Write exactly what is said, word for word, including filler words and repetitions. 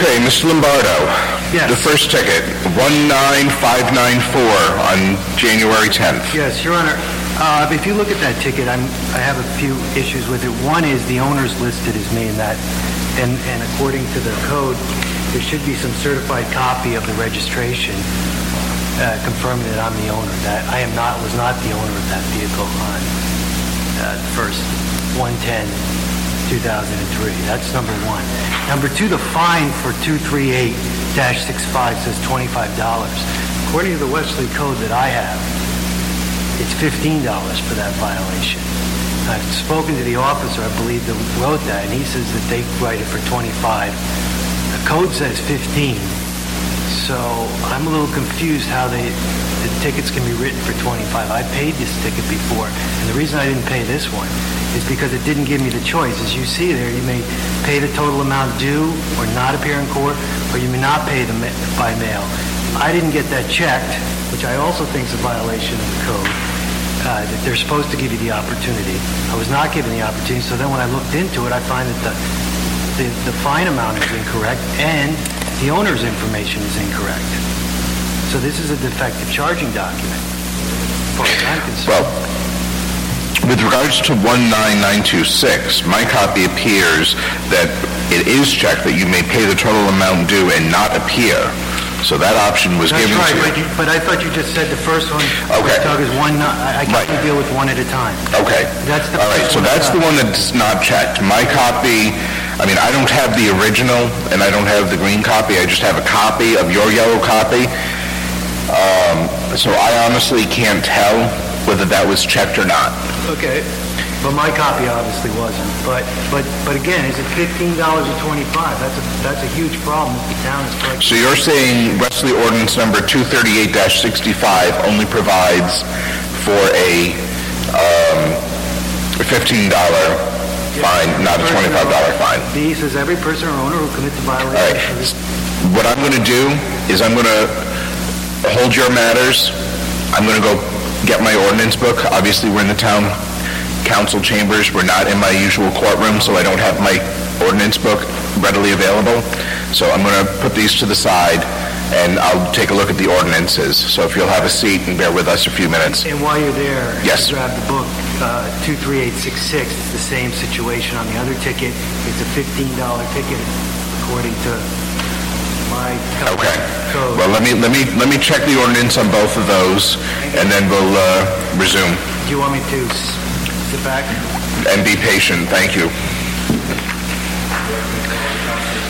Okay, Mister Lombardo. Yes. The first ticket, one nine five nine four on January tenth. Yes, Your Honor. Uh, if you look at that ticket, I'm, I have a few issues with it. One is the owner's listed as me in that, and, and according to the code, there should be some certified copy of the registration uh, confirming that I'm the owner. That I am not, was not the owner of that vehicle on uh, the first one ten two thousand three. That's number one. Number two, the fine for two thirty-eight dash sixty-five says twenty-five dollars. According to the Wesley code that I have, it's fifteen dollars for that violation. I've spoken to the officer, I believe, that wrote that, and he says that they write it for twenty-five. The code says fifteen. So I'm a little confused how they, the tickets can be written for twenty-five. I paid this ticket before, and the reason I didn't pay this one is because it didn't give me the choice. As you see there, you may pay the total amount due or not appear in court, or you may not pay them by mail. I didn't get that checked, which I also think is a violation of the code, uh, that they're supposed to give you the opportunity. I was not given the opportunity, so then when I looked into it, I find that the, the, the fine amount is incorrect and the owner's information is incorrect. So this is a defective charging document, as far as I'm concerned. Well, with regards to one nine nine two six, my copy appears that it is checked that you may pay the total amount due and not appear. So that option was That's given right, to but, you. you, but I thought you just said the first one. Okay. Doug, is one. Not, I, I can Right. only deal with one at a time. Okay. That's the All right, first so one I that's got. the one that's not checked. My copy, I mean, I don't have the original, and I don't have the green copy. I just have a copy of your yellow copy. Um, so I honestly can't tell whether that was checked or not. Okay. But my copy obviously wasn't. But but but again, is it fifteen dollars or twenty-five? That's a that's a huge problem if the town is collecting. So you're saying Wesley Ordinance Number two thirty-eight dash sixty-five only provides for a um, fifteen dollars fine, not a twenty-five dollars fine? B says every person or owner who commits a All right. violation. What I'm going to do is I'm going to hold your matters. I'm going to go get my ordinance book. Obviously, we're in the town council chambers. We're not in my usual courtroom, so I don't have my ordinance book readily available. So I'm going to put these to the side, and I'll take a look at the ordinances. So if you'll have a seat and bear with us a few minutes. And while you're there, Yes. you grab the book, uh, two three eight six six. It's the same situation on the other ticket. It's a fifteen dollars ticket, according to my co- Okay. code. Well, let me let me let me check the ordinance on both of those, and then we'll uh, resume. Do you want me to s- sit back? And be patient. Thank you.